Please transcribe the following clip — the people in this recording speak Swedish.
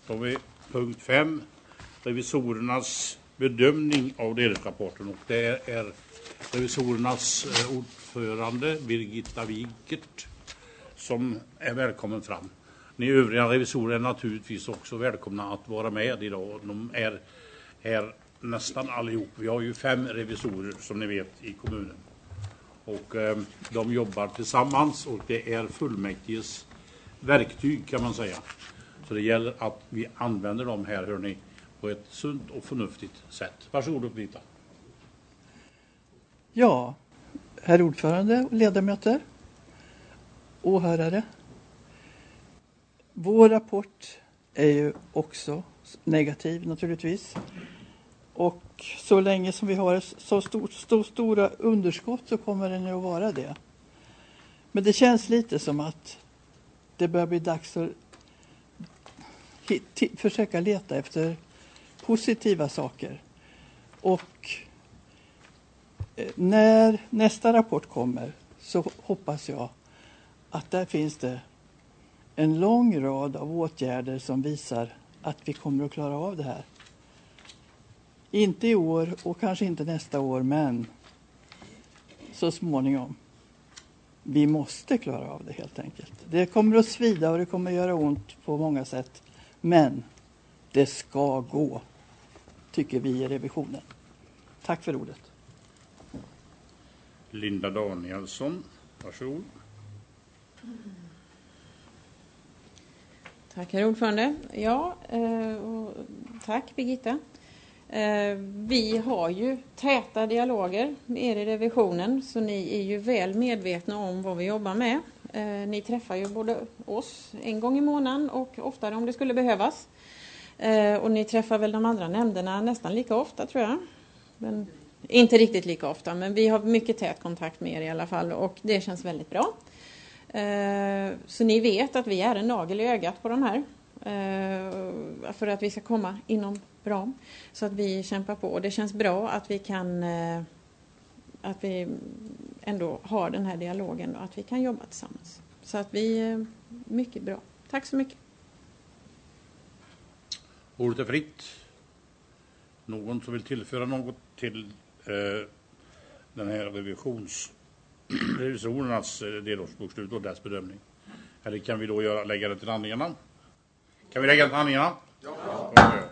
Då har vi punkt 5. Revisorernas bedömning av delrapporten. Och det är revisorernas ordförande Birgitta Wikert som är välkommen fram. Ni övriga revisorer är naturligtvis också välkomna att vara med idag. De är här nästan allihop. Vi har ju 5 revisorer som ni vet i kommunen. Och de jobbar tillsammans och det är fullmäktiges verktyg kan man säga. Så det gäller att vi använder dem här hörni på ett sunt och förnuftigt sätt. Varsågod Birgitta. Ja, herr ordförande och ledamöter, åhörare. Vår rapport är ju också negativ naturligtvis. Och så länge som vi har så stora underskott så kommer den att vara det. Men det känns lite som att det börjar bli dags att försöka leta efter positiva saker. Och när nästa rapport kommer så hoppas jag att där finns det en lång rad av åtgärder som visar att vi kommer att klara av det här. Inte i år och kanske inte nästa år, men så småningom. Vi måste klara av det helt enkelt. Det kommer att svida och det kommer att göra ont på många sätt. Men det ska gå, tycker vi i revisionen. Tack för ordet. Linda Danielsson, varsågod. Tack herr ordförande. Ja, och tack Birgitta. Vi har ju täta dialoger med er i revisionen så ni är ju väl medvetna om vad vi jobbar med. Ni träffar ju både oss en gång i månaden och oftare om det skulle behövas. Och ni träffar väl de andra nämnderna nästan lika ofta tror jag. Men inte riktigt lika ofta, men vi har mycket tät kontakt med er i alla fall och det känns väldigt bra. Så ni vet att vi är en nagel i ögat på de här för att vi ska komma inom ram så att vi kämpar på och det känns bra att vi kan att vi ändå har den här dialogen och att vi kan jobba tillsammans så att vi är mycket bra. Tack så mycket. Ordet är fritt. Någon som vill tillföra något till den här revisorernas delårsbokslut och dess bedömning? Eller kan vi då lägga det till handlingarna? Kan vi lägga det till handlingarna? Ja.